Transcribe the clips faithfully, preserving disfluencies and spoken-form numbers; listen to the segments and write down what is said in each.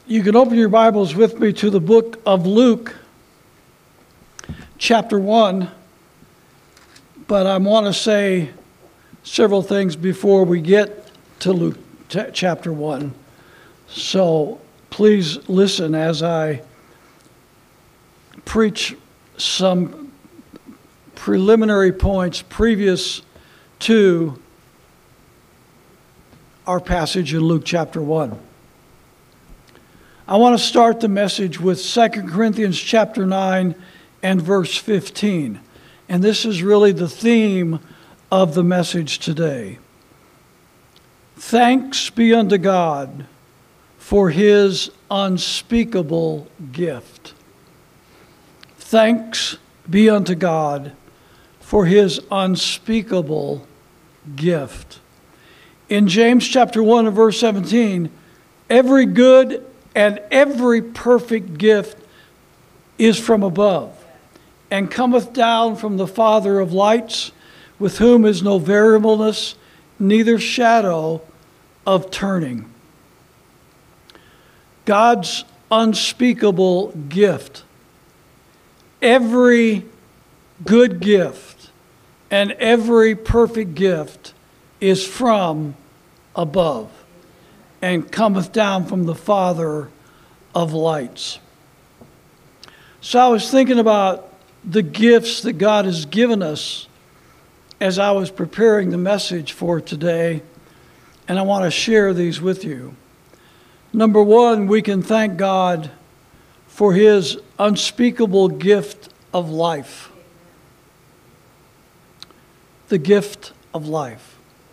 You can open your Bibles with me to the book of Luke, chapter one. But I want to say several things before we get to Luke t- chapter one. So please listen as I preach some preliminary points previous to our passage in Luke chapter one. I want to start the message with Second Corinthians chapter nine and verse fifteen. And this is really the theme of the message today. Thanks be unto God for his unspeakable gift. Thanks be unto God for his unspeakable gift. In James chapter one and verse seventeen, every good and every perfect gift is from above, and cometh down from the Father of lights, with whom is no variableness, neither shadow of turning. God's unspeakable gift. Every good gift and every perfect gift is from above, and cometh down from the Father of lights. So I was thinking about the gifts that God has given us as I was preparing the message for today, and I want to share these with you. Number one, we can thank God for his unspeakable gift of life. The gift of life.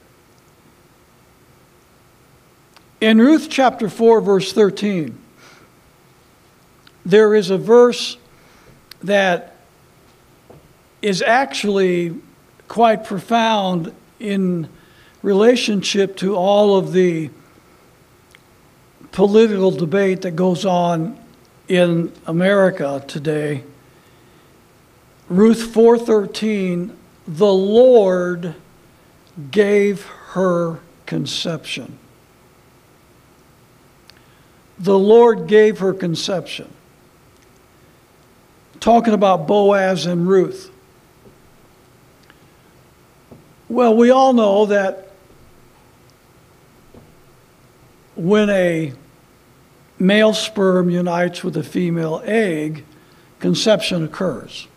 In Ruth chapter four, verse thirteen, there is a verse that is actually quite profound in relationship to all of the political debate that goes on in America today. Ruth four thirteen, the Lord gave her conception. The Lord gave her conception. Talking about Boaz and Ruth. Well, we all know that when a male sperm unites with a female egg, conception occurs.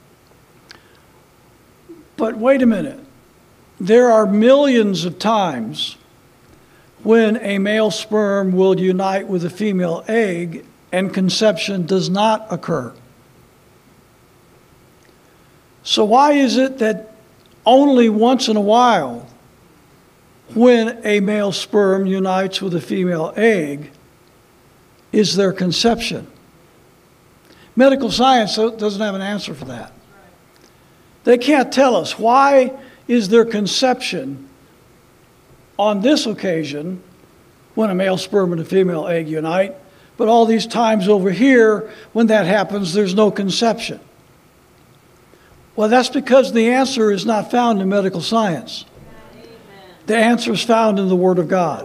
But wait a minute. There are millions of times when a male sperm will unite with a female egg and conception does not occur. So why is it that only once in a while, when a male sperm unites with a female egg, is there conception? Medical science doesn't have an answer for that. They can't tell us why is there conception on this occasion when a male sperm and a female egg unite, but all these times over here when that happens, there's no conception. Well, that's because the answer is not found in medical science. Amen. The answer is found in the Word of God.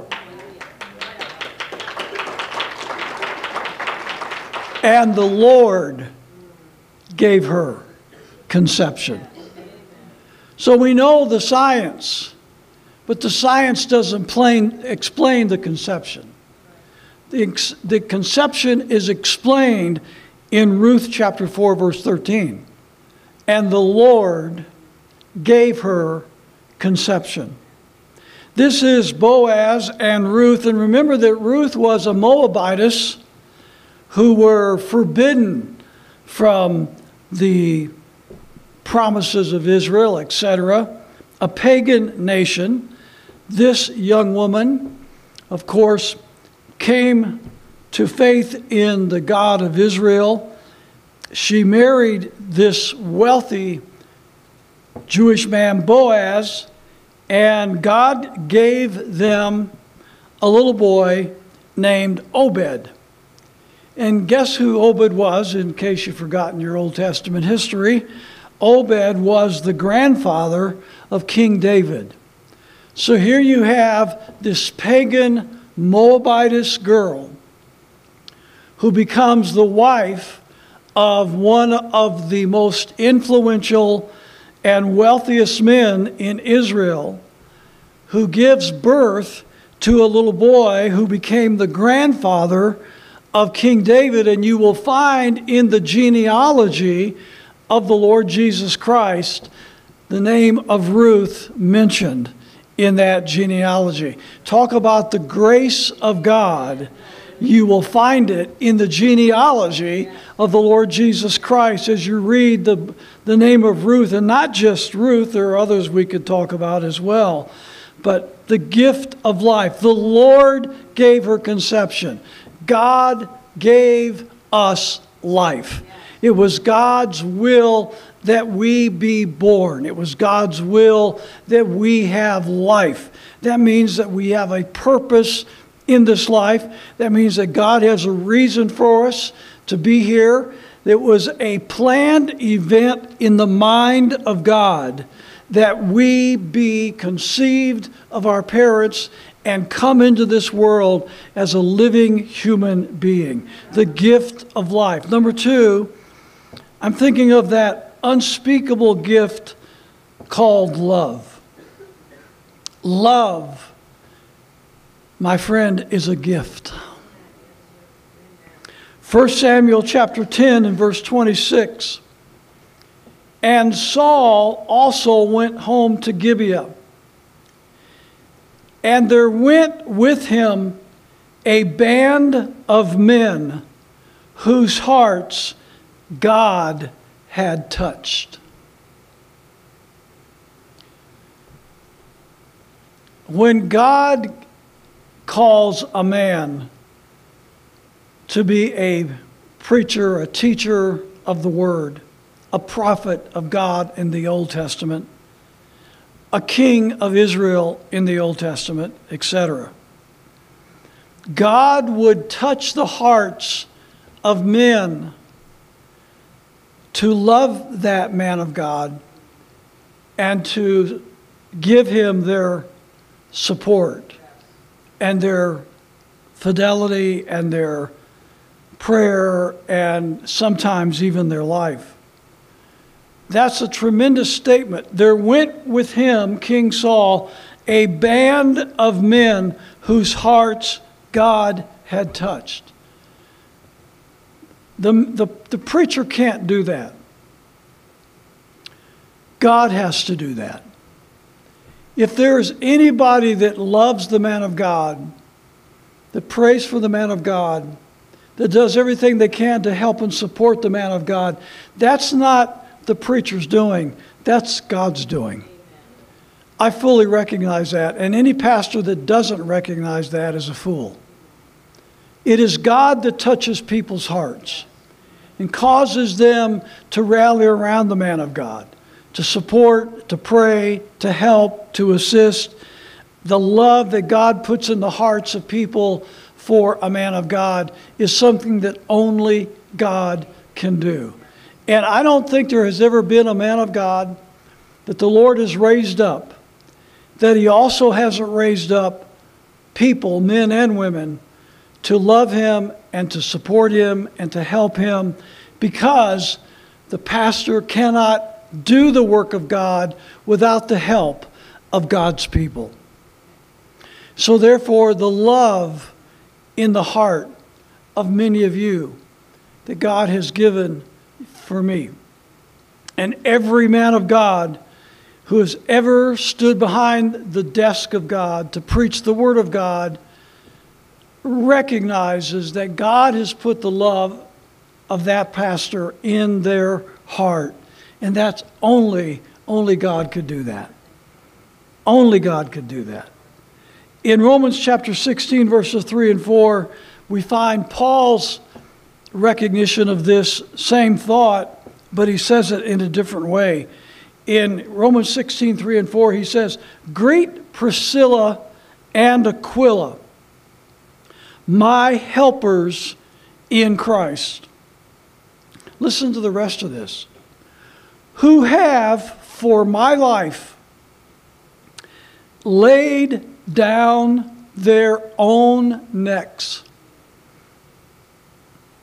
And the Lord gave her conception. So we know the science, but the science doesn't plain, explain the conception. The, the conception is explained in Ruth chapter four, verse thirteen. And the Lord gave her conception. This is Boaz and Ruth. And remember that Ruth was a Moabitess who were forbidden from the promises of Israel, et cetera. A pagan nation. This young woman, of course, came to faith in the God of Israel. She married this wealthy Jewish man, Boaz, and God gave them a little boy named Obed. And guess who Obed was, in case you've forgotten your Old Testament history? Obed was the grandfather of King David. So here you have this pagan Moabitess girl who becomes the wife of one of the most influential and wealthiest men in Israel, who gives birth to a little boy who became the grandfather of King David. And you will find in the genealogy of the Lord Jesus Christ the name of Ruth mentioned in that genealogy. Talk about the grace of God. You will find it in the genealogy of the Lord Jesus Christ as you read the, the name of Ruth. And not just Ruth, there are others we could talk about as well. But the gift of life. The Lord gave her conception. God gave us life. It was God's will that we be born. It was God's will that we have life. That means that we have a purpose in this life. That means that God has a reason for us to be here. It was a planned event in the mind of God that we be conceived of our parents and come into this world as a living human being. The gift of life. Number two, I'm thinking of that unspeakable gift called love. Love, my friend, is a gift. First Samuel chapter ten and verse twenty-six. And Saul also went home to Gibeah. And there went with him a band of men whose hearts God had touched. When God calls a man to be a preacher, a teacher of the word, a prophet of God in the Old Testament, a king of Israel in the Old Testament, et cetera, God would touch the hearts of men to love that man of God and to give him their support and their fidelity and their prayer and sometimes even their life. That's a tremendous statement. There went with him, King Saul, a band of men whose hearts God had touched. The, the, the preacher can't do that. God has to do that. If there's anybody that loves the man of God, that prays for the man of God, that does everything they can to help and support the man of God, that's not the preacher's doing. That's God's doing. I fully recognize that. And any pastor that doesn't recognize that is a fool. It is God that touches people's hearts and causes them to rally around the man of God, to support, to pray, to help, to assist. The love that God puts in the hearts of people for a man of God is something that only God can do. And I don't think there has ever been a man of God that the Lord has raised up, that he also hasn't raised up people, men and women, to love him and to support him and to help him, because the pastor cannot do the work of God without the help of God's people. So therefore, the love in the heart of many of you that God has given for me, and every man of God who has ever stood behind the desk of God to preach the word of God, recognizes that God has put the love of that pastor in their heart. And that's only, only God could do that. Only God could do that. In Romans chapter sixteen, verses three and four, we find Paul's recognition of this same thought, but he says it in a different way. In Romans sixteen, three and four, he says, "Greet Priscilla and Aquila, my helpers in Christ." Listen to the rest of this. "Who have for my life laid down their own necks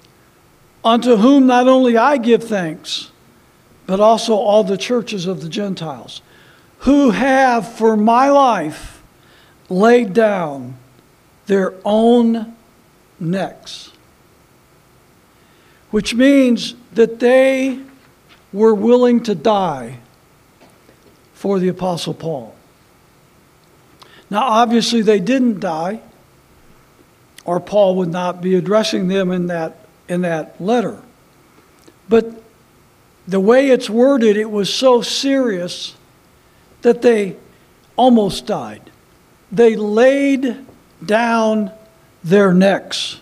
unto whom not only I give thanks, but also all the churches of the Gentiles, who have for my life laid down their own necks. Which means that they were willing to die for the Apostle Paul. Now, obviously, they didn't die, or Paul would not be addressing them in that, in that letter. But the way it's worded, it was so serious that they almost died. They laid down their necks.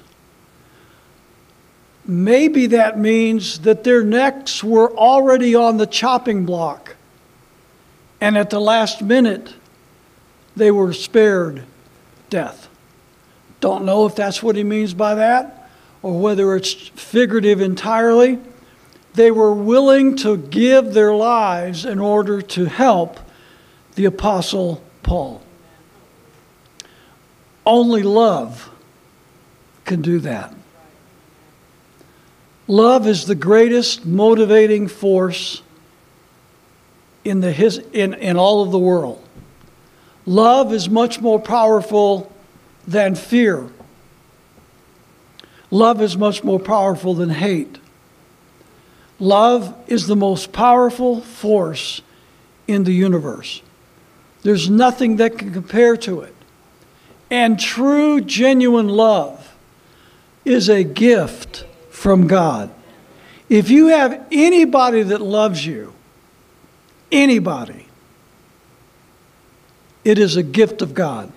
Maybe that means that their necks were already on the chopping block, and at the last minute, they were spared death. Don't know if that's what he means by that, or whether it's figurative entirely. They were willing to give their lives in order to help the Apostle Paul. Only love can do that. Love is the greatest motivating force in, the his, in, in all of the world. Love is much more powerful than fear. Love is much more powerful than hate. Love is the most powerful force in the universe. There's nothing that can compare to it. And true, genuine love is a gift from God. If you have anybody that loves you, anybody, it is a gift of God.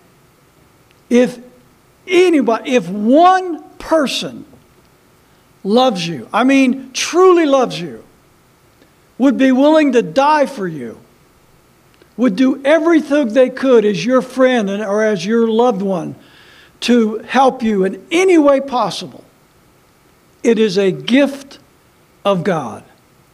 If anybody, if one person loves you, I mean truly loves you, would be willing to die for you, would do everything they could as your friend or as your loved one to help you in any way possible, it is a gift of God.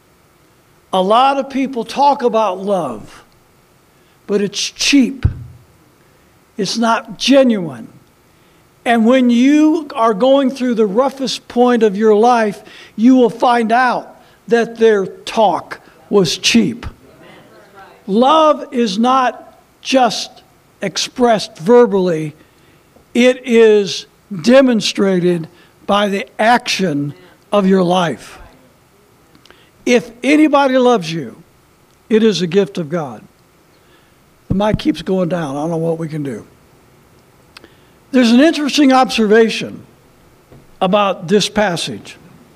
A lot of people talk about love, but it's cheap. It's not genuine. And when you are going through the roughest point of your life, you will find out that their talk was cheap. Love is not just expressed verbally. It is demonstrated by the action of your life. If anybody loves you, it is a gift of God. The mic keeps going down. I don't know what we can do. There's an interesting observation about this passage.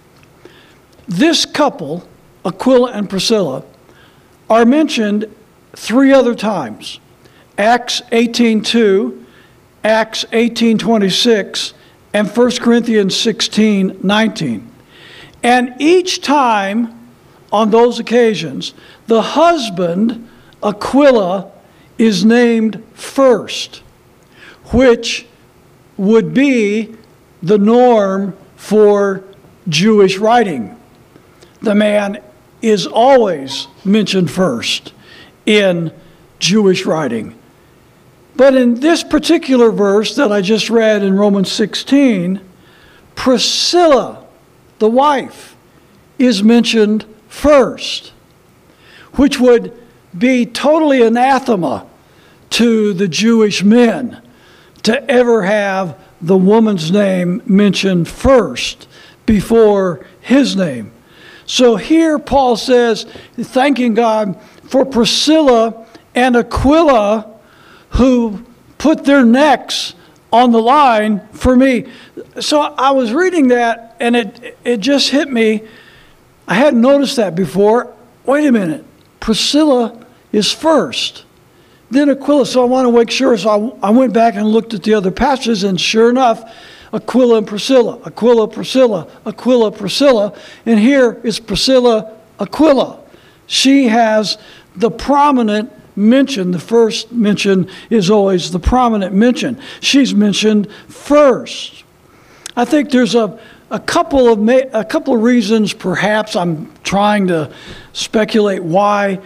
This couple, Aquila and Priscilla, are mentioned three other times. Acts eighteen two, Acts eighteen twenty-six, and First Corinthians sixteen nineteen. And each time on those occasions, the husband, Aquila, is named first, which would be the norm for Jewish writing. The man is always mentioned first in Jewish writing. But in this particular verse that I just read in Romans sixteen, Priscilla, the wife, is mentioned first, which would be totally anathema to the Jewish men to ever have the woman's name mentioned first before his name. So here Paul says, thanking God for Priscilla and Aquila, who put their necks on the line for me. So I was reading that, and it it just hit me. I hadn't noticed that before. Wait a minute. Priscilla is first, then Aquila. So I want to make sure. So I, I went back and looked at the other passages, and sure enough, Aquila and Priscilla, Aquila, Priscilla, Aquila, Priscilla. And here is Priscilla, Aquila. She has the prominent mention. The first mention is always the prominent mention. She's mentioned first. I think there's a, a couple of ma- a couple of reasons, perhaps I'm trying to speculate why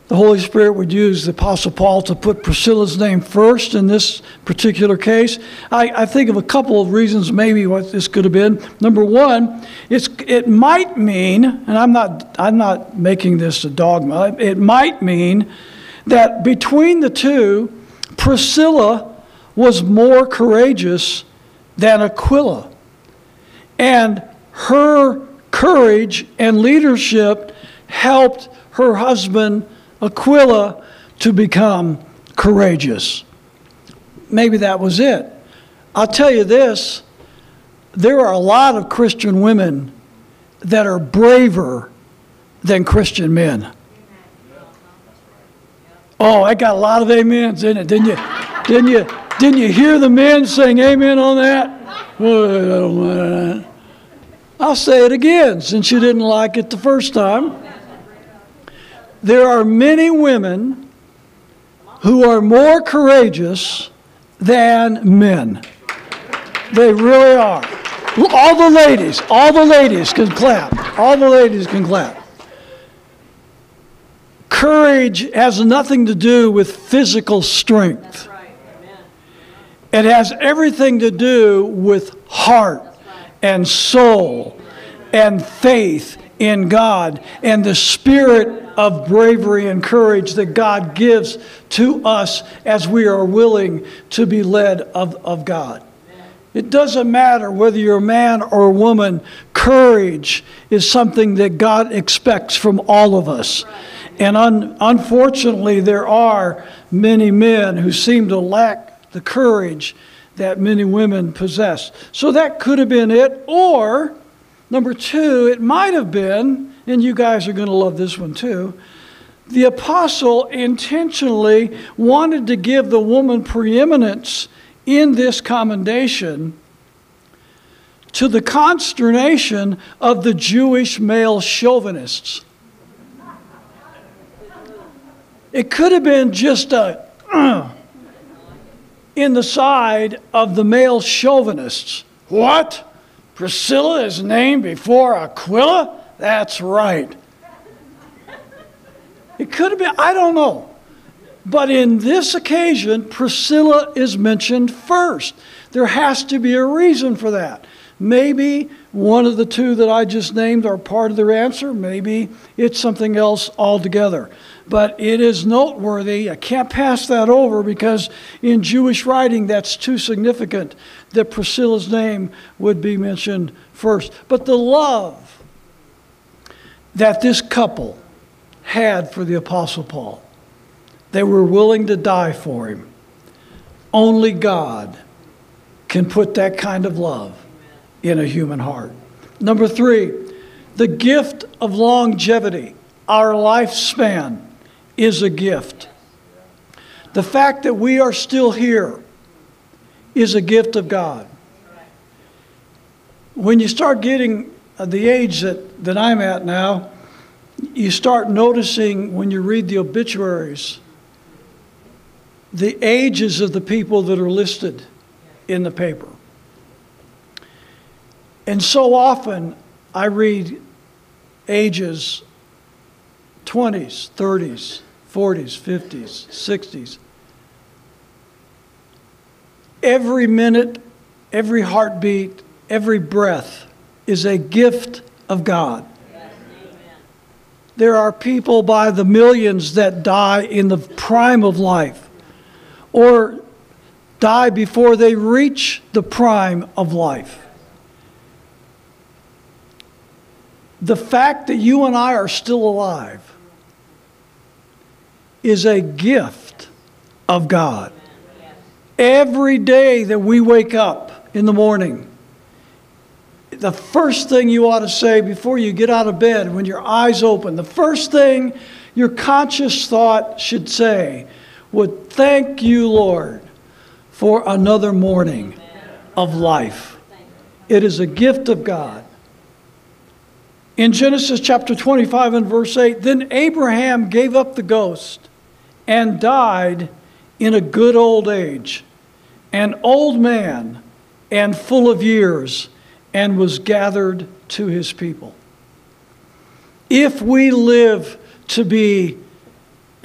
the Holy Spirit would use the Apostle Paul to put Priscilla's name first in this particular case. I, I think of a couple of reasons maybe what this could have been. Number one, it's, it might mean, and I'm not, I'm not making this a dogma, it might mean that between the two, Priscilla was more courageous than Aquila. And her courage and leadership helped her husband Aquila to become courageous. Maybe that was it. I'll tell you this, there are a lot of Christian women that are braver than Christian men. Oh, I got a lot of amens in it, didn't you? Didn't you? Didn't you hear the men saying amen on that? Well, I don't mind that. I'll say it again since you didn't like it the first time. There are many women who are more courageous than men. They really are. All the ladies, all the ladies can clap. All the ladies can clap. Courage has nothing to do with physical strength. It has everything to do with heart and soul and faith in God and the spirit of bravery and courage that God gives to us as we are willing to be led of, of God. It doesn't matter whether you're a man or a woman, courage is something that God expects from all of us. And un, unfortunately, there are many men who seem to lack the courage that many women possess. So that could have been it. Or, number two, it might have been, and you guys are going to love this one too, the apostle intentionally wanted to give the woman preeminence in this commendation to the consternation of the Jewish male chauvinists. It could have been just a uh, in the side of the male chauvinists. What? Priscilla is named before Aquila? That's right. It could have been, I don't know. But in this occasion, Priscilla is mentioned first. There has to be a reason for that. Maybe one of the two that I just named are part of their answer. Maybe it's something else altogether. But it is noteworthy. I can't pass that over because in Jewish writing that's too significant that Priscilla's name would be mentioned first. But the love that this couple had for the Apostle Paul, they were willing to die for him. Only God can put that kind of love in a human heart. Number three, the gift of longevity, our lifespan, is a gift. The fact that we are still here is a gift of God. When you start getting the age that, that I'm at now, you start noticing when you read the obituaries, the ages of the people that are listed in the paper. And so often I read ages twenties, thirties, forties, fifties, sixties. Every minute, every heartbeat, every breath is a gift of God. There are people by the millions that die in the prime of life or die before they reach the prime of life. The fact that you and I are still alive is a gift of God. Every day that we wake up in the morning, the first thing you ought to say before you get out of bed, when your eyes open, the first thing your conscious thought should say would, thank you, Lord, for another morning of life. It is a gift of God. In Genesis chapter twenty-five and verse eight, then Abraham gave up the ghost and died in a good old age, an old man and full of years, and was gathered to his people. If we live to be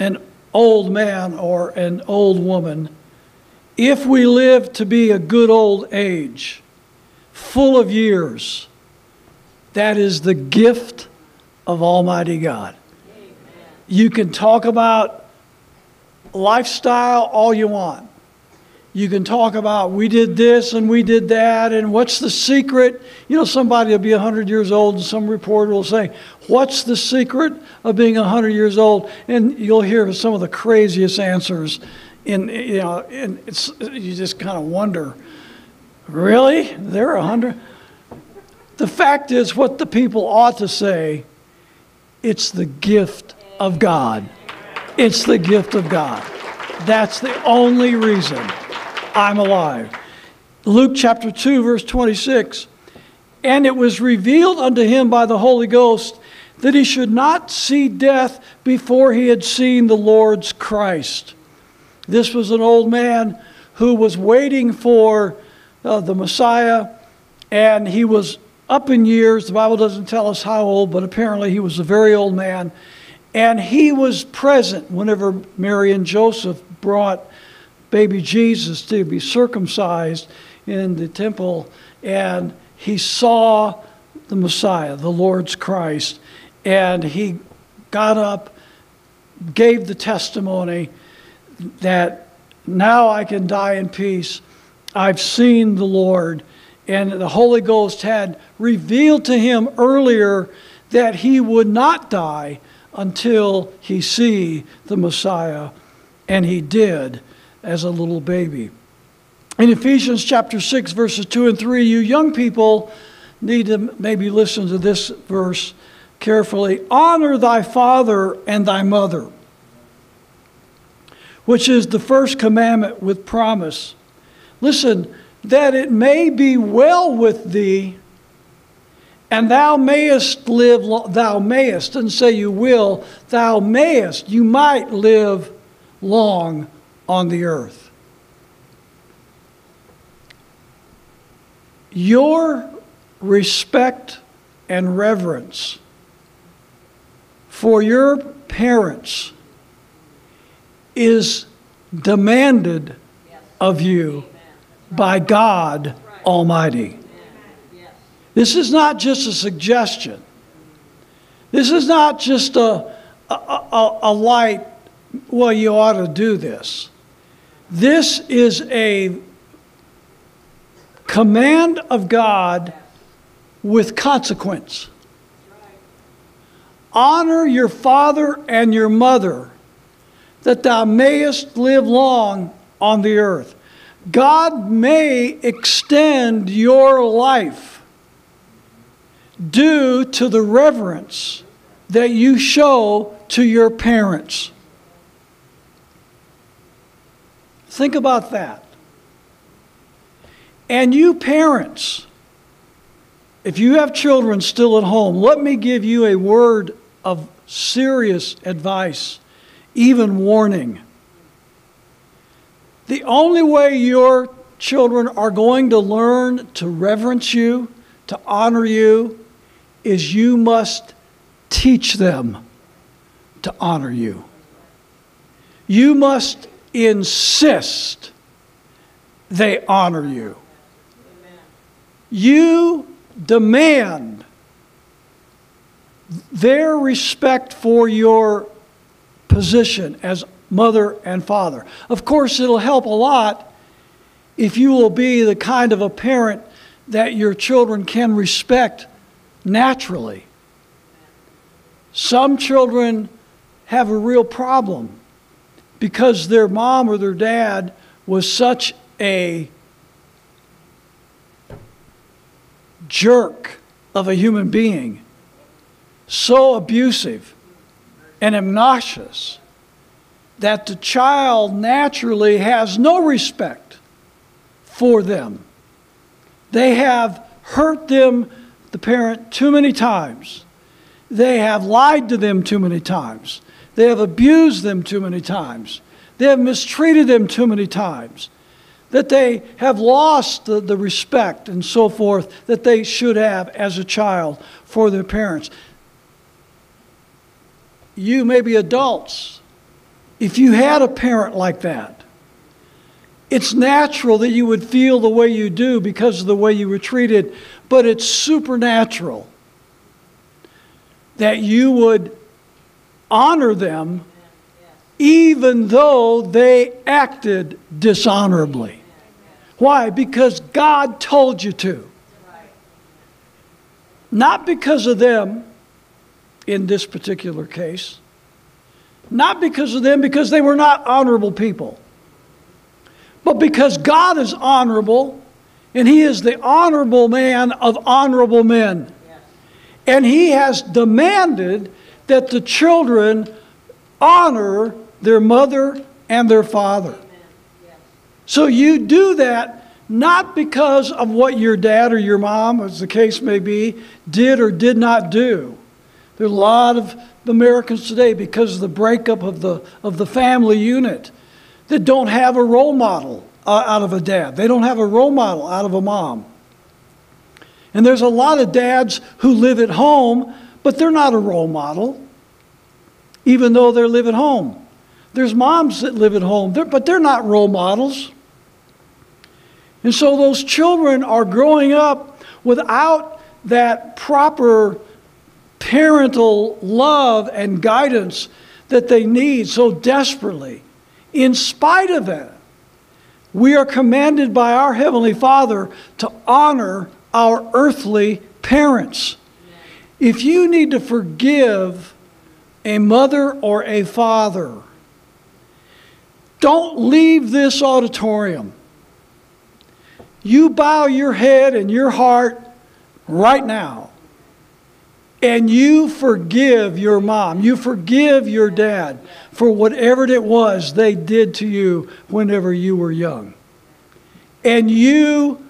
an old man or an old woman, if we live to be a good old age, full of years, that is the gift of Almighty God. Amen. You can talk about lifestyle all you want. You can talk about we did this and we did that and what's the secret? You know, somebody will be one hundred years old and some reporter will say, what's the secret of being one hundred years old? And you'll hear some of the craziest answers. In, you know, and it's, you just kind of wonder, really? They're one hundred? The fact is, what the people ought to say, it's the gift of God. It's the gift of God. That's the only reason I'm alive. Luke chapter two, verse twenty-six. And it was revealed unto him by the Holy Ghost that he should not see death before he had seen the Lord's Christ. This was an old man who was waiting for uh, the Messiah, and he was up in years. The Bible doesn't tell us how old, but apparently he was a very old man. And he was present whenever Mary and Joseph brought baby Jesus to be circumcised in the temple, and he saw the Messiah, the Lord's Christ, and he got up, gave the testimony that now I can die in peace. I've seen the Lord. And the Holy Ghost had revealed to him earlier that he would not die until he see the Messiah, and he did as a little baby. In Ephesians chapter six, verses two and three, you young people need to maybe listen to this verse carefully. Honor thy father and thy mother, which is the first commandment with promise. Listen, that it may be well with thee, and thou mayest live, lo- thou mayest, doesn't say you will, thou mayest, you might live long on the earth. Your respect and reverence for your parents is demanded of you by God Almighty. This is not just a suggestion. This is not just a, a, a, a light, well, you ought to do this. This is a command of God with consequence. Honor your father and your mother, that thou mayest live long on the earth. God may extend your life due to the reverence that you show to your parents. Think about that. And you parents, if you have children still at home, let me give you a word of serious advice, even warning. The only way your children are going to learn to reverence you, to honor you, is you must teach them to honor you. You must insist they honor you. You demand their respect for your position as mother and father. Of course, it'll help a lot if you will be the kind of a parent that your children can respect naturally. Some children have a real problem because their mom or their dad was such a jerk of a human being, so abusive and obnoxious, that the child naturally has no respect for them. They have hurt them, the parent, too many times. They have lied to them too many times. They have abused them too many times. They have mistreated them too many times. That they have lost the, the respect and so forth that they should have as a child for their parents. You may be adults if you had a parent like that, it's natural that you would feel the way you do because of the way you were treated, but it's supernatural that you would honor them even though they acted dishonorably. Why? Because God told you to. Not because of them, in this particular case. Not because of them, because they were not honorable people. But because God is honorable, and He is the honorable man of honorable men. And He has demanded that the children honor their mother and their father. So you do that not because of what your dad or your mom, as the case may be, did or did not do. There are a lot of Americans today, because of the breakup of the, of the family unit, that don't have a role model uh, out of a dad. They don't have a role model out of a mom. And there's a lot of dads who live at home, but they're not a role model, even though they live at home. There's moms that live at home, they're, but they're not role models. And so those children are growing up without that proper parental love and guidance that they need so desperately. In spite of that, we are commanded by our Heavenly Father to honor our earthly parents. If you need to forgive a mother or a father, don't leave this auditorium. You bow your head and your heart right now, and you forgive your mom. You forgive your dad for whatever it was they did to you whenever you were young. And you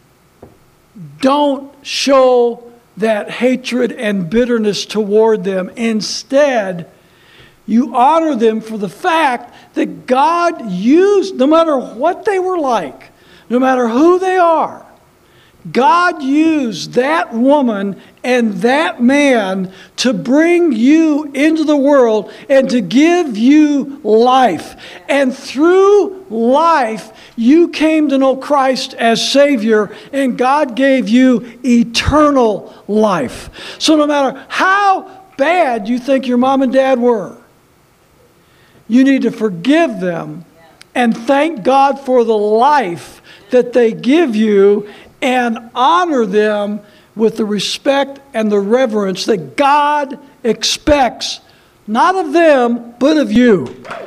don't show that hatred and bitterness toward them. Instead, you honor them for the fact that God used, no matter what they were like, no matter who they are, God used that woman and that man to bring you into the world and to give you life. And through life, you came to know Christ as Savior, and God gave you eternal life. So no matter how bad you think your mom and dad were, you need to forgive them and thank God for the life that they give you, and honor them with the respect and the reverence that God expects, not of them, but of you.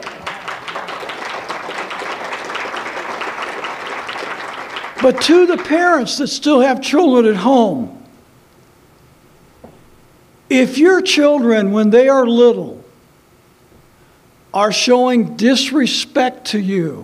But to the parents that still have children at home, if your children, when they are little, are showing disrespect to you,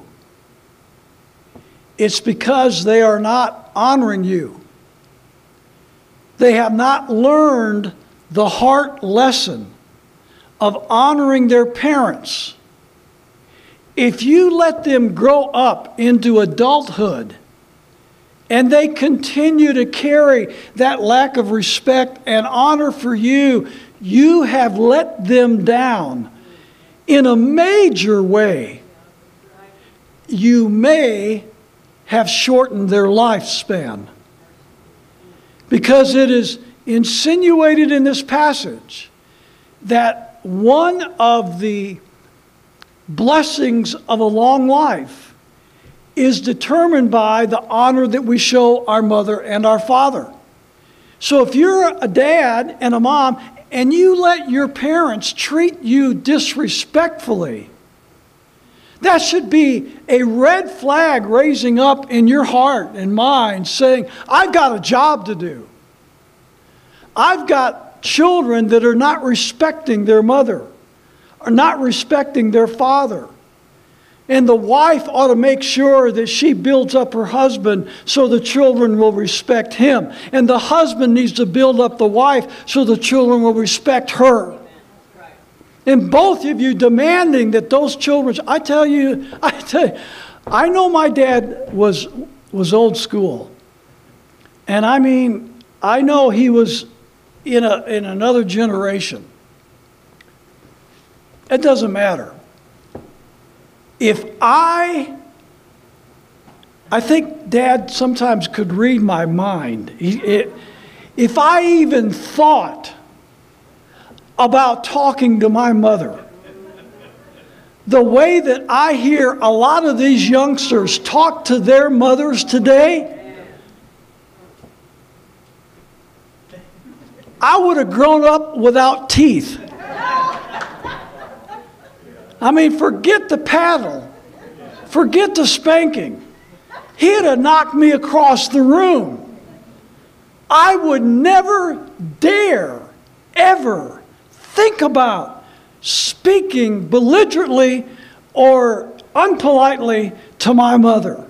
it's because they are not honoring you. They have not learned the heart lesson of honoring their parents. If you let them grow up into adulthood and they continue to carry that lack of respect and honor for you, you have let them down in a major way. You may have shortened their lifespan, because it is insinuated in this passage that one of the blessings of a long life is determined by the honor that we show our mother and our father. So if you're a dad and a mom and you let your parents treat you disrespectfully, that should be a red flag raising up in your heart and mind saying, I've got a job to do. I've got children that are not respecting their mother, are not respecting their father. And the wife ought to make sure that she builds up her husband so the children will respect him. And the husband needs to build up the wife so the children will respect her. And both of you demanding that those children, I tell you, I tell you, I know my dad was, was old school. And I mean, I know he was in, a, in another generation. It doesn't matter. if I, I think Dad sometimes could read my mind. He, it, if I even thought about talking to my mother, the way that I hear a lot of these youngsters talk to their mothers today, I would have grown up without teeth. I mean, forget the paddle. Forget the spanking. He'd have knocked me across the room. I would never dare, ever think about speaking belligerently or unpolitely to my mother.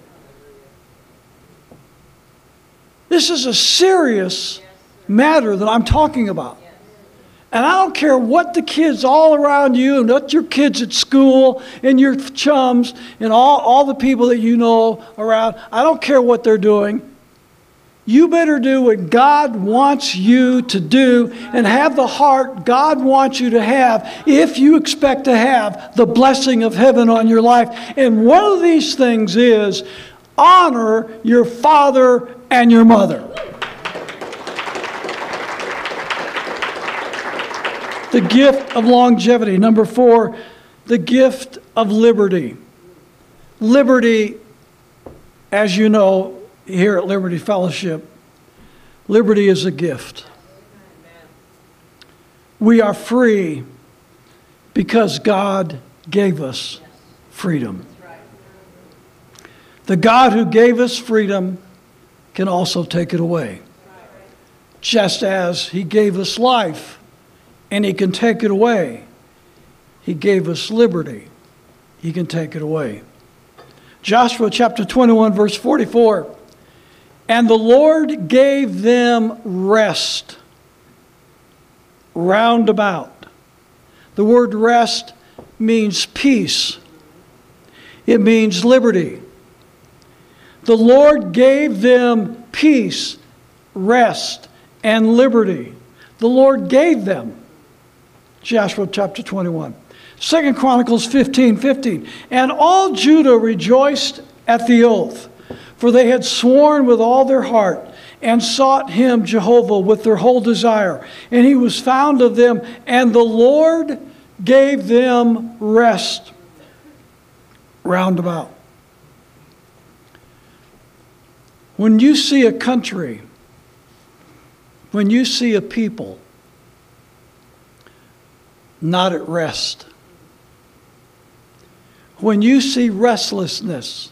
This is a serious matter that I'm talking about. And I don't care what the kids all around you and what your kids at school and your chums and all, all the people that you know around, I don't care what they're doing. You better do what God wants you to do and have the heart God wants you to have if you expect to have the blessing of heaven on your life. And one of these things is honor your father and your mother. The gift of longevity. Number four, the gift of liberty. Liberty, as you know, here at Liberty Fellowship, liberty is a gift. We are free because God gave us freedom. The God who gave us freedom can also take it away. Just as He gave us life, and He can take it away. He gave us liberty. He can take it away. Joshua chapter twenty-one, verse forty-four. And the Lord gave them rest round about. The word rest means peace. It means liberty. The Lord gave them peace, rest, and liberty. The Lord gave them. Joshua chapter twenty-one. Second Chronicles fifteen fifteen. And all Judah rejoiced at the oath, for they had sworn with all their heart and sought Him, Jehovah, with their whole desire. And He was found of them, and the Lord gave them rest round about. When you see a country, when you see a people not at rest, when you see restlessness,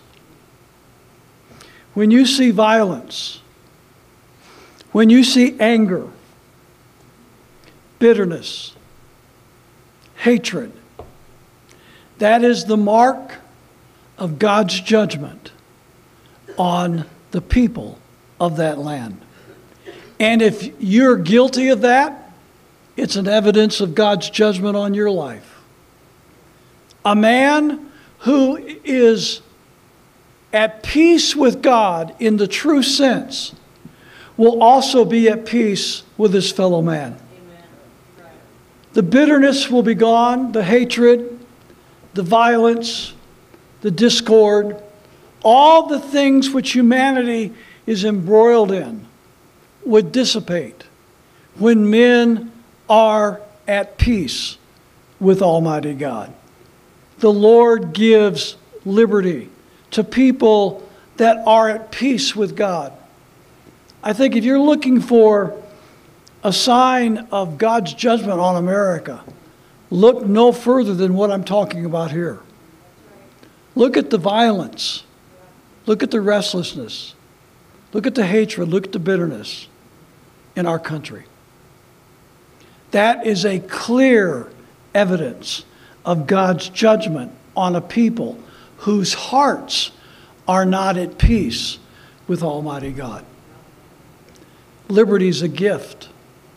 when you see violence, when you see anger, bitterness, hatred, that is the mark of God's judgment on the people of that land. And if you're guilty of that, it's an evidence of God's judgment on your life. A man who is at peace with God in the true sense will also be at peace with his fellow man. Amen. The bitterness will be gone, the hatred, the violence, the discord, all the things which humanity is embroiled in would dissipate when men are at peace with Almighty God. The Lord gives liberty to people that are at peace with God. I think if you're looking for a sign of God's judgment on America, look no further than what I'm talking about here. Look at the violence. Look at the restlessness. Look at the hatred. Look at the bitterness in our country. That is a clear evidence of God's judgment on a people whose hearts are not at peace with Almighty God. Liberty is a gift.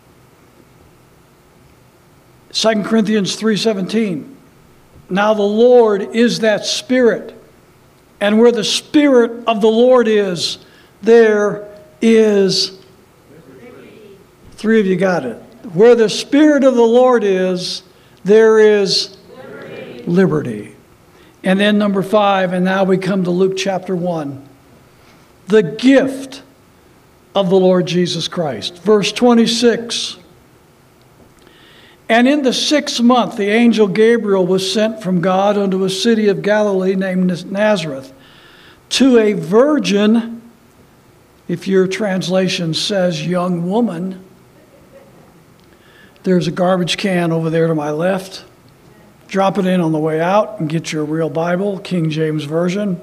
Second Corinthians three seventeen. Now the Lord is that Spirit, and where the Spirit of the Lord is, there is liberty. Three of you got it. Where the Spirit of the Lord is, there is liberty. liberty. And then number five, and now we come to Luke chapter one. The gift of the Lord Jesus Christ. Verse twenty-six. And in the sixth month, the angel Gabriel was sent from God unto a city of Galilee named Nazareth, to a virgin, if your translation says young woman. There's a garbage can over there to my left. Drop it in on the way out and get your real Bible, King James Version.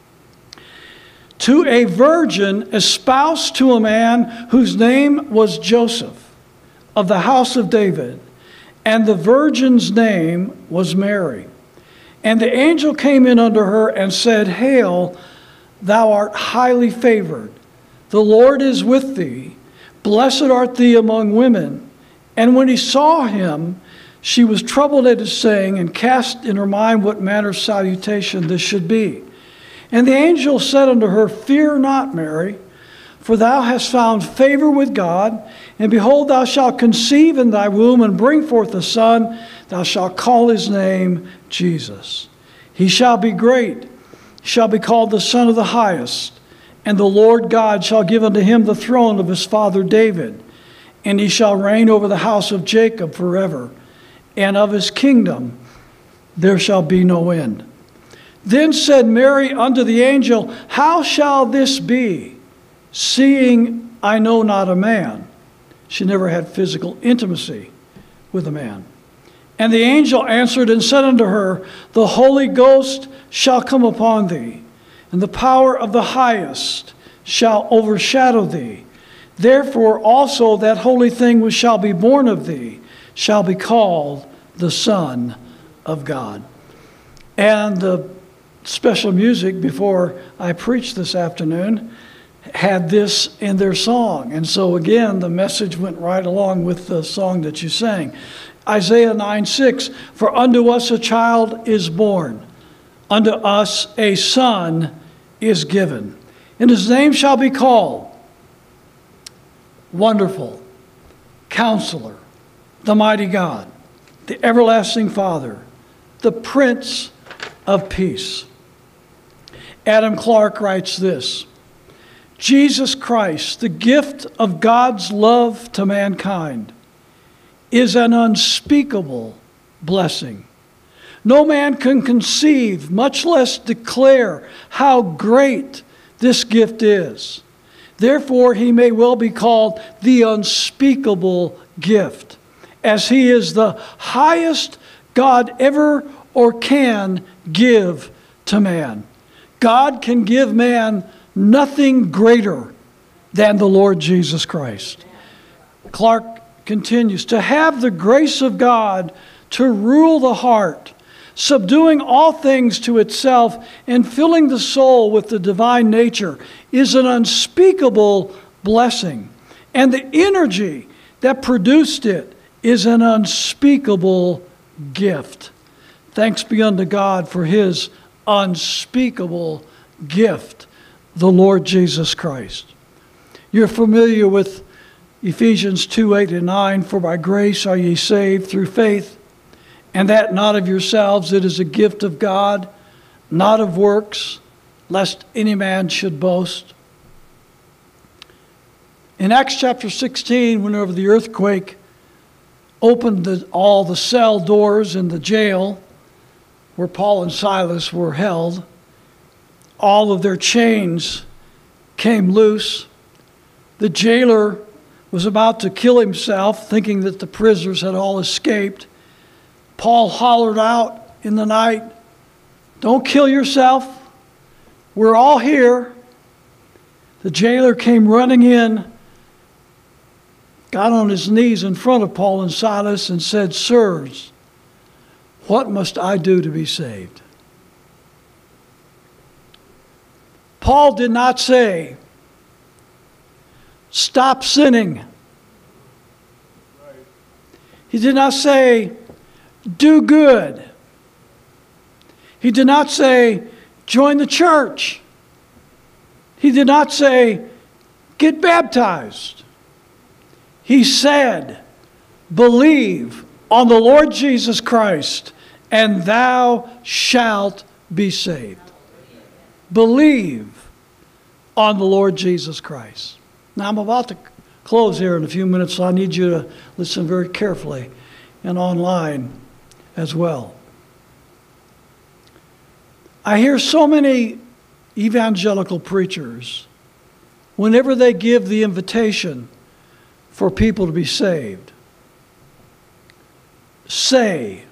To a virgin espoused to a man whose name was Joseph, of the house of David. And the virgin's name was Mary. And the angel came in unto her and said, Hail, thou art highly favored. The Lord is with thee. Blessed art thee among women. And when he saw him, she was troubled at his saying, and cast in her mind what manner of salutation this should be. And the angel said unto her, Fear not, Mary, for thou hast found favor with God. And behold, thou shalt conceive in thy womb, and bring forth a son. Thou shalt call his name Jesus. He shall be great. He shall be called the Son of the Highest. And the Lord God shall give unto him the throne of his father David. And he shall reign over the house of Jacob forever. And of his kingdom there shall be no end. Then said Mary unto the angel, How shall this be, seeing I know not a man? She never had physical intimacy with a man. And the angel answered and said unto her, The Holy Ghost shall come upon thee, and the power of the highest shall overshadow thee. Therefore also that holy thing which shall be born of thee shall be called the Son of God. And the special music before I preached this afternoon had this in their song. And so again, the message went right along with the song that you sang. Isaiah nine six, For unto us a child is born, unto us a son is given, and his name shall be called Wonderful, Counselor, the Mighty God, the Everlasting Father, the Prince of Peace. Adam Clarke writes this, Jesus Christ, the gift of God's love to mankind, is an unspeakable blessing. No man can conceive, much less declare, how great this gift is. Therefore, he may well be called the unspeakable gift, as he is the highest God ever or can give to man. God can give man nothing greater than the Lord Jesus Christ. Clarke continues, to have the grace of God to rule the heart, subduing all things to itself and filling the soul with the divine nature, is an unspeakable blessing. And the energy that produced it is an unspeakable gift. Thanks be unto God for his unspeakable gift, the Lord Jesus Christ. You're familiar with Ephesians two, eight and nine, For by grace are ye saved through faith, and that not of yourselves, it is a gift of God, not of works, lest any man should boast. In Acts chapter sixteen, whenever the earthquake opened the, all the cell doors in the jail where Paul and Silas were held, all of their chains came loose. The jailer was about to kill himself, thinking that the prisoners had all escaped. Paul hollered out in the night, Don't kill yourself. We're all here. The jailer came running in, got on his knees in front of Paul and Silas and said, Sirs, what must I do to be saved? Paul did not say, Stop sinning. He did not say, Do good. He did not say, Join the church. He did not say, Get baptized. He said, Believe on the Lord Jesus Christ, and thou shalt be saved. Believe on the Lord Jesus Christ. Now I'm about to close here in a few minutes, so I need you to listen very carefully and online as well. I hear so many evangelical preachers, whenever they give the invitation for people to be saved, say,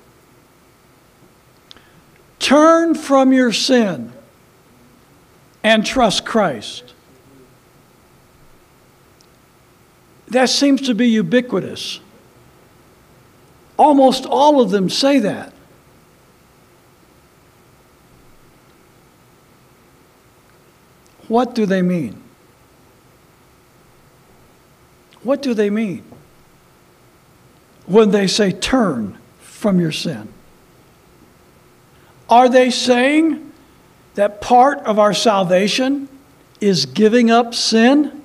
turn from your sin and trust Christ. That seems to be ubiquitous. Almost all of them say that. What do they mean? What do they mean when they say turn from your sin? Are they saying that part of our salvation is giving up sin?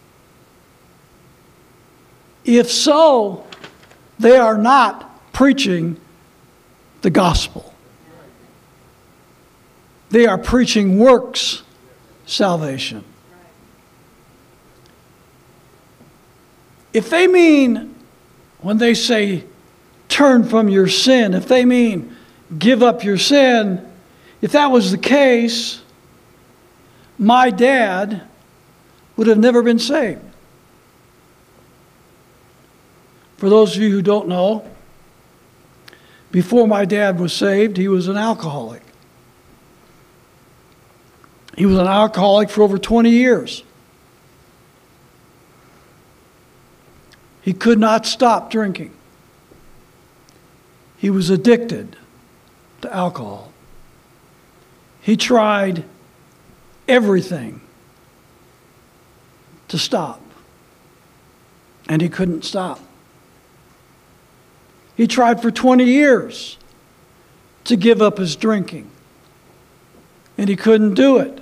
If so, they are not preaching the gospel. They are preaching works salvation. If they mean, when they say turn from your sin, if they mean give up your sin, if that was the case, my dad would have never been saved. For those of you who don't know, before my dad was saved, he was an alcoholic. He was an alcoholic for over twenty years. He could not stop drinking. He was addicted to alcohol. He tried everything to stop, and he couldn't stop. He tried for twenty years to give up his drinking, and he couldn't do it.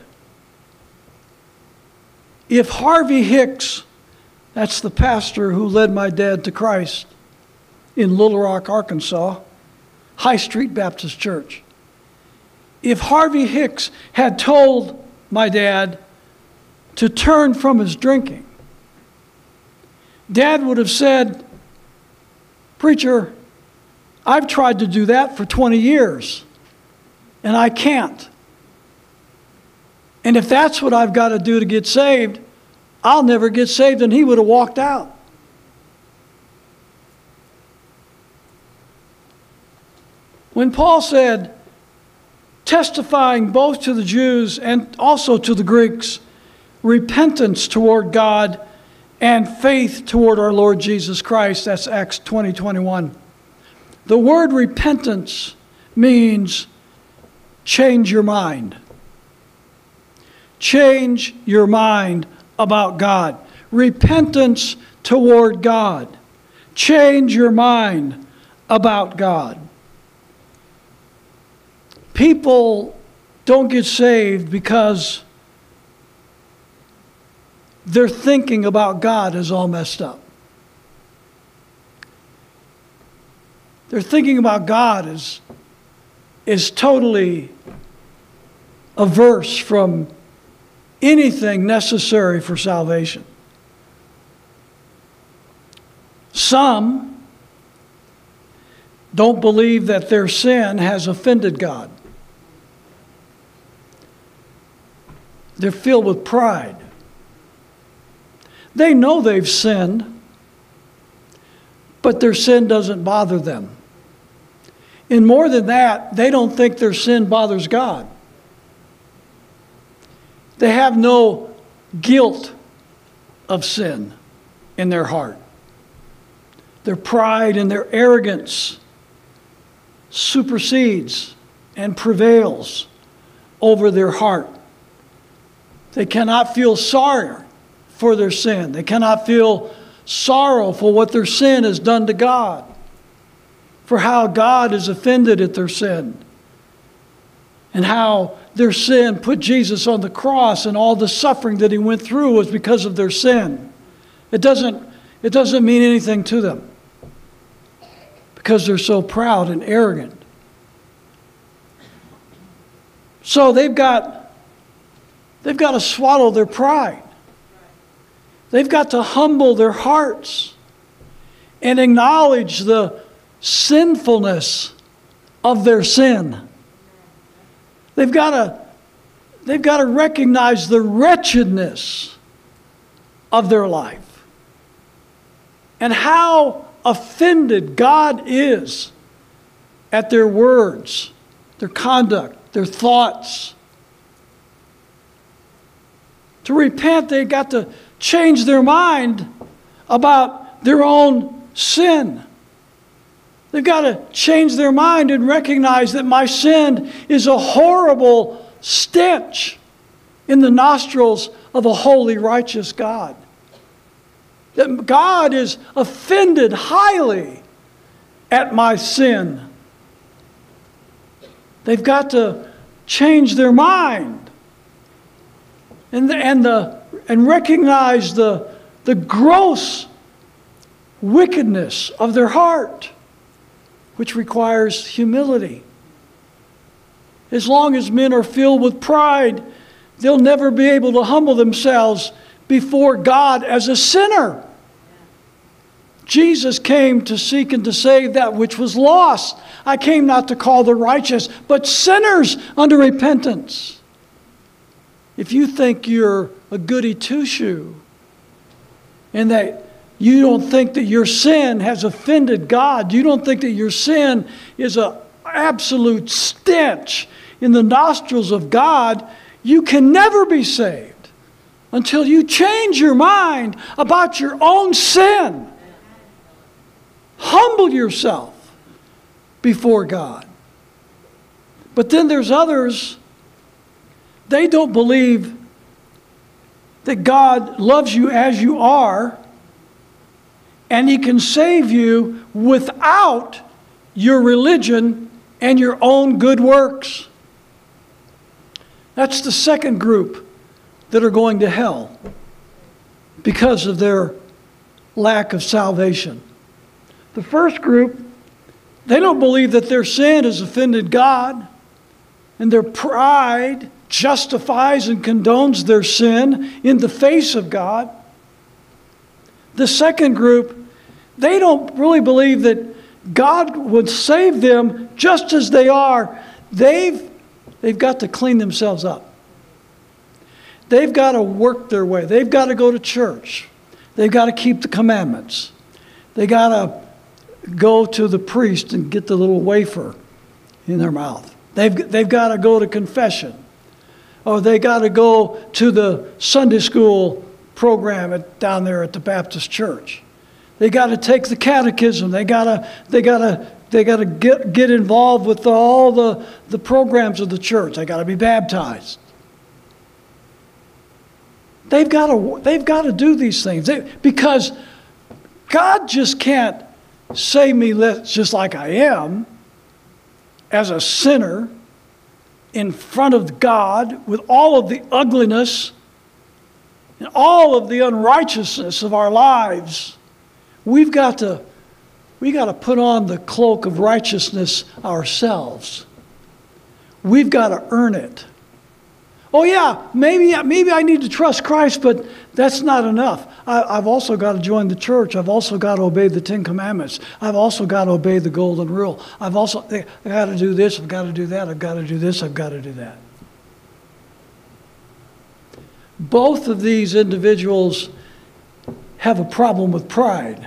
If Harvey Hicks, that's the pastor who led my dad to Christ in Little Rock, Arkansas, High Street Baptist Church. If Harvey Hicks had told my dad to turn from his drinking, Dad would have said, "Preacher, I've tried to do that for twenty years, and I can't. And if that's what I've got to do to get saved, I'll never get saved," and he would have walked out. When Paul said, testifying both to the Jews and also to the Greeks, repentance toward God and faith toward our Lord Jesus Christ, that's Acts twenty, twenty-one. The word repentance means change your mind. Change your mind about God. Repentance toward God. Change your mind about God. People don't get saved because their thinking about God is all messed up. Their thinking about God is, is totally averse from anything necessary for salvation. Some don't believe that their sin has offended God. They're filled with pride. They know they've sinned, but their sin doesn't bother them. And more than that, they don't think their sin bothers God. They have no guilt of sin in their heart. Their pride and their arrogance supersedes and prevails over their heart. They cannot feel sorry for their sin. They cannot feel sorrow for what their sin has done to God, for how God is offended at their sin, and how their sin put Jesus on the cross, and all the suffering that he went through was because of their sin. It doesn't, it doesn't mean anything to them because they're so proud and arrogant. So they've got, they've got to swallow their pride. They've got to humble their hearts and acknowledge the sinfulness of their sin. They've got to, they've got to recognize the wretchedness of their life and how offended God is at their words, their conduct, their thoughts. To repent, they've got to change their mind about their own sin. They've got to change their mind and recognize that my sin is a horrible stench in the nostrils of a holy, righteous God. That God is offended highly at my sin. They've got to change their mind and, the, and, the, and recognize the, the gross wickedness of their heart, which requires humility. As long as men are filled with pride, they'll never be able to humble themselves before God as a sinner. Jesus came to seek and to save that which was lost. I came not to call the righteous, but sinners unto repentance. If you think you're a goody two-shoe and that you don't think that your sin has offended God, you don't think that your sin is an absolute stench in the nostrils of God, you can never be saved until you change your mind about your own sin. Humble yourself before God. But then there's others, they don't believe that God loves you as you are, and He can save you without your religion and your own good works. That's the second group that are going to hell because of their lack of salvation. The first group, they don't believe that their sin has offended God, and their pride justifies and condones their sin in the face of God. The second group, they don't really believe that God would save them just as they are. They've, they've got to clean themselves up. They've got to work their way. They've got to go to church. They've got to keep the commandments. They got to go to the priest and get the little wafer in their mouth. They've, they've got to go to confession. Or they got to go to the Sunday school program at, down there at the Baptist church. They got to take the catechism. They got to they got to they got to get get involved with the, all the the programs of the church. They got to be baptized. They've got to they've got to do these things they, because God just can't save me just like I am as a sinner in front of God with all of the ugliness and all of the unrighteousness of our lives. We've got to, we got to put on the cloak of righteousness ourselves. We've got to earn it. Oh yeah, maybe, maybe I need to trust Christ, but that's not enough. I, I've also got to join the church. I've also got to obey the Ten Commandments. I've also got to obey the Golden Rule. I've also I've got to do this. I've got to do that. I've got to do this. I've got to do that. Both of these individuals have a problem with pride.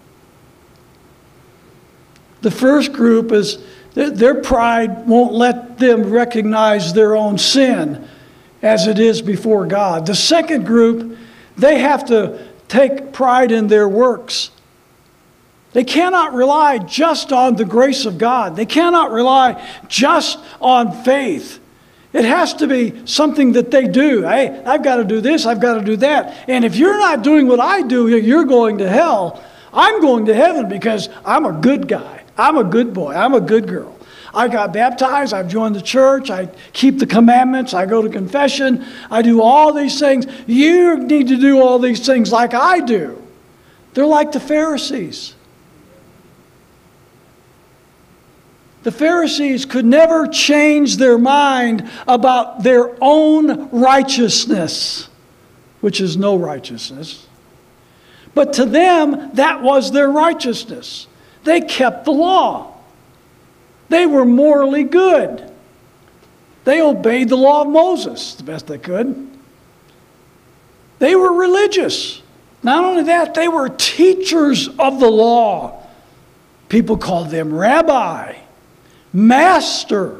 The first group is their pride won't let them recognize their own sin as it is before God. The second group, they have to take pride in their works. They cannot rely just on the grace of God. They cannot rely just on faith. It has to be something that they do. Hey, I've got to do this, I've got to do that. And if you're not doing what I do, you're going to hell. I'm going to heaven because I'm a good guy. I'm a good boy. I'm a good girl. I got baptized. I've joined the church. I keep the commandments. I go to confession. I do all these things. You need to do all these things like I do. They're like the Pharisees. The Pharisees could never change their mind about their own righteousness, which is no righteousness. But to them, that was their righteousness. They kept the law. They were morally good. They obeyed the law of Moses the best they could. They were religious. Not only that, they were teachers of the law. People called them rabbi, master.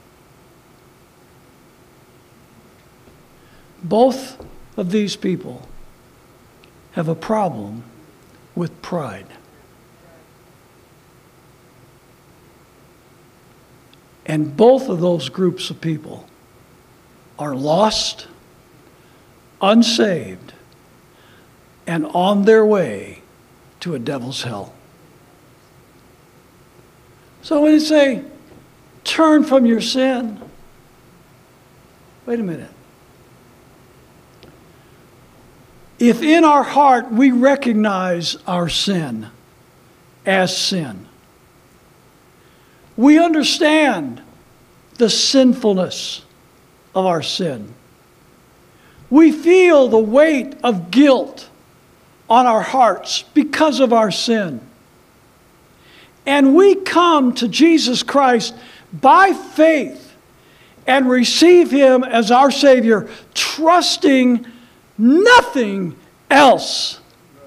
Both of these people have a problem with pride. And both of those groups of people are lost, unsaved, and on their way to a devil's hell. So when you say, turn from your sin, wait a minute. If in our heart we recognize our sin as sin, we understand the sinfulness of our sin. We feel the weight of guilt on our hearts because of our sin. And we come to Jesus Christ by faith and receive Him as our Savior, trusting nothing else.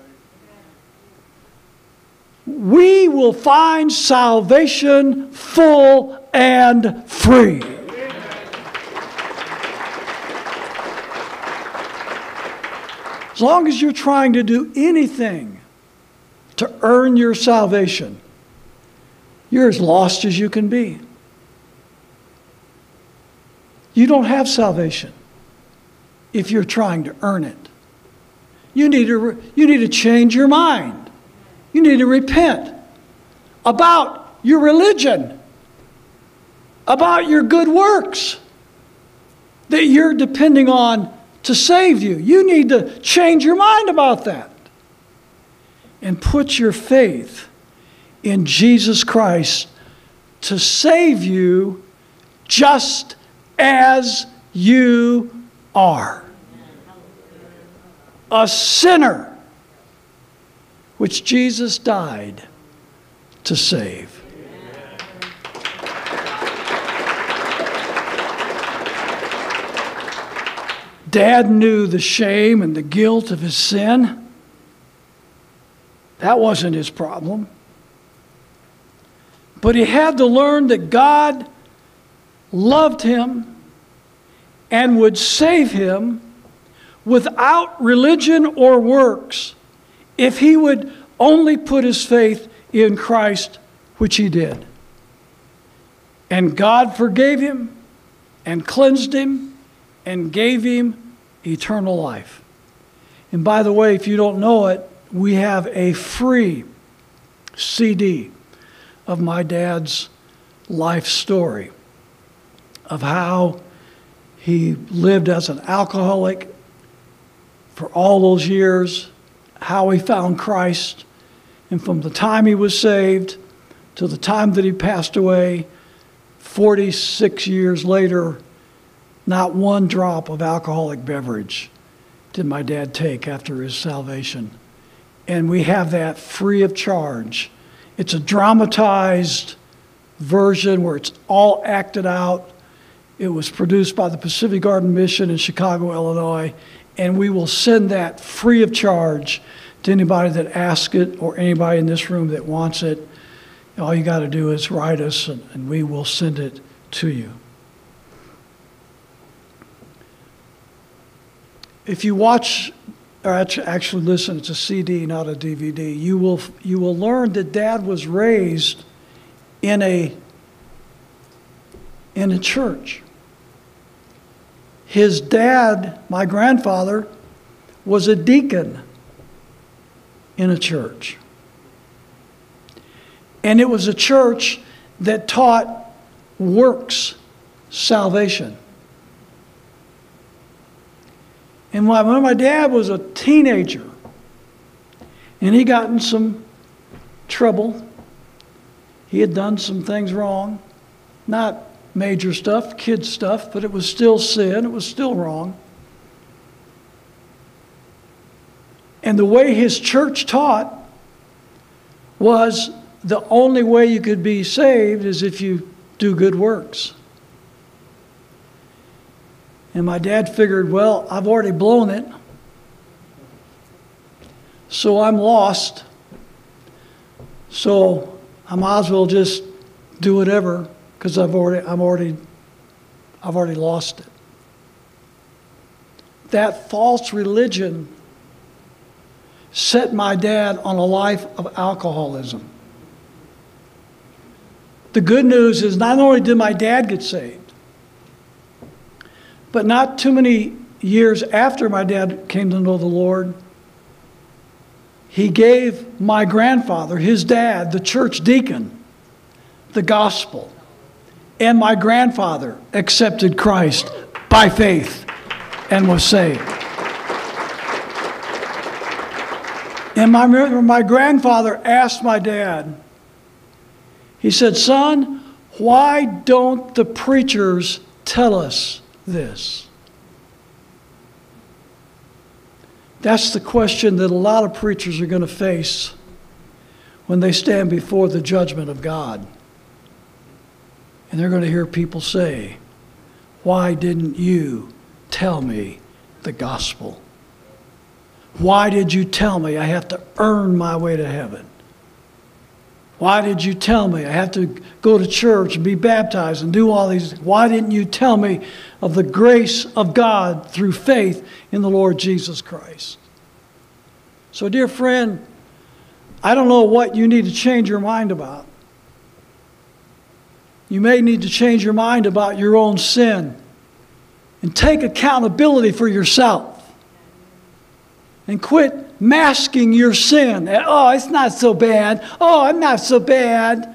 We will find salvation full and free. As long as you're trying to do anything to earn your salvation, you're as lost as you can be. You don't have salvation if you're trying to earn it. You need to, you need to change your mind. You need to repent about your religion, about your good works that you're depending on to save you. You need to change your mind about that and put your faith in Jesus Christ to save you just as you are. A sinner which Jesus died to save. Dad knew the shame and the guilt of his sin. That wasn't his problem. But he had to learn that God loved him and would save him without religion or works if he would only put his faith in Christ, which he did. And God forgave him and cleansed him and gave him eternal life. And by the way, if you don't know it, we have a free C D of my dad's life story of how he lived as an alcoholic for all those years, how he found Christ, and from the time he was saved to the time that he passed away, forty-six years later, not one drop of alcoholic beverage did my dad take after his salvation. And we have that free of charge. It's a dramatized version where it's all acted out. It was produced by the Pacific Garden Mission in Chicago, Illinois, and we will send that free of charge to anybody that asks it or anybody in this room that wants it. All you got to do is write us, and, and we will send it to you. If you watch, or actually listen, it's a C D, not a D V D, you will, you will learn that Dad was raised in a, in a church. His dad, my grandfather, was a deacon in a church. And it was a church that taught works salvation. And when my dad was a teenager, and he got in some trouble, He had done some things wrong. Not major stuff, kid stuff, but it was still sin. It was still wrong. And the way his church taught was the only way you could be saved is if you do good works. And my dad figured, well, I've already blown it, so I'm lost. So I might as well just do whatever, because I've already, I'm already, I've already lost it. That false religion set my dad on a life of alcoholism. The good news is not only did my dad get saved, but not too many years after my dad came to know the Lord, he gave my grandfather, his dad, the church deacon, the gospel. And my grandfather accepted Christ by faith and was saved. And my, my grandfather asked my dad, he said, son, why don't the preachers tell us this? That's the question that a lot of preachers are going to face when they stand before the judgment of God. And they're going to hear people say, why didn't you tell me the gospel? Why did you tell me I have to earn my way to heaven? Why did you tell me I have to go to church and be baptized and do all these? Why didn't you tell me of the grace of God through faith in the Lord Jesus Christ? So, dear friend, I don't know what you need to change your mind about. You may need to change your mind about your own sin and take accountability for yourself and quit masking your sin. Oh, it's not so bad. Oh, I'm not so bad.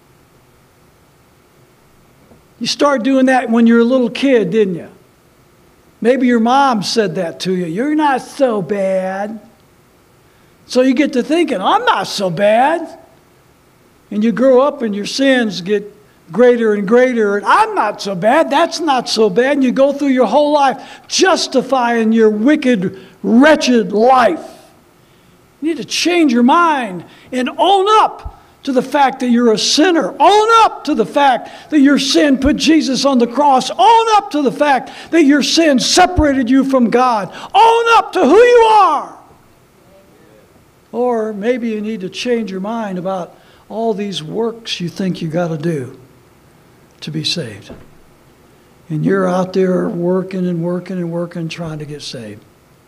You started doing that when you were a little kid, didn't you? Maybe your mom said that to you. You're not so bad. So you get to thinking, I'm not so bad. And you grow up and your sins get greater and greater. And I'm not so bad. That's not so bad. And you go through your whole life justifying your wicked, wretched life. You need to change your mind and own up to the fact that you're a sinner. Own up to the fact that your sin put Jesus on the cross. Own up to the fact that your sin separated you from God. Own up to who you are. Or maybe you need to change your mind about all these works you think you got to do to be saved. And you're out there working and working and working trying to get saved.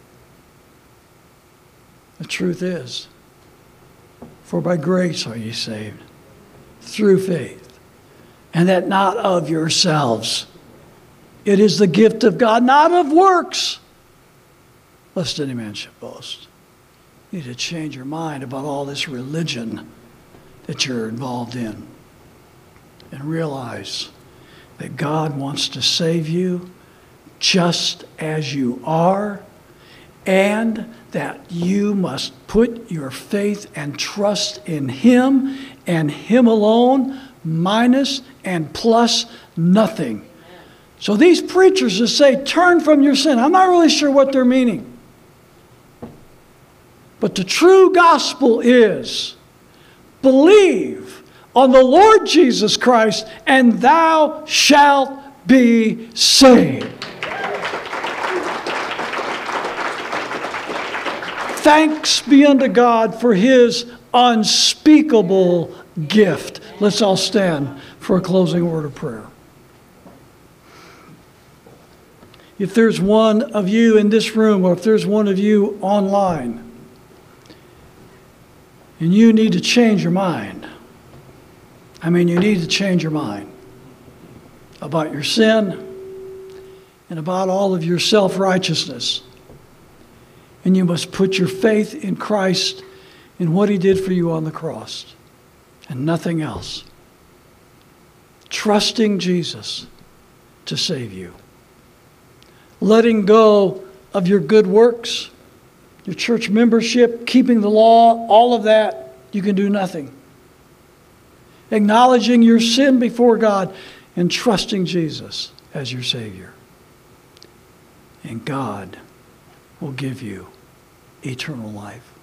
The truth is, for by grace are ye saved, through faith, and that not of yourselves. It is the gift of God, not of works, lest any man should boast. You need to change your mind about all this religion that you're involved in and realize that God wants to save you just as you are, and that you must put your faith and trust in Him and Him alone, minus and plus nothing. So these preachers that say, turn from your sin, I'm not really sure what they're meaning. But the true gospel is, believe on the Lord Jesus Christ, and thou shalt be saved. Thanks be unto God for His unspeakable gift. Let's all stand for a closing word of prayer. If there's one of you in this room, or if there's one of you online, and you need to change your mind, I mean, you need to change your mind about your sin and about all of your self-righteousness. And you must put your faith in Christ, in what He did for you on the cross, and nothing else. Trusting Jesus to save you. Letting go of your good works, your church membership, keeping the law, all of that, you can do nothing. acknowledging your sin before God, and trusting Jesus as your Savior. And God will give you eternal life.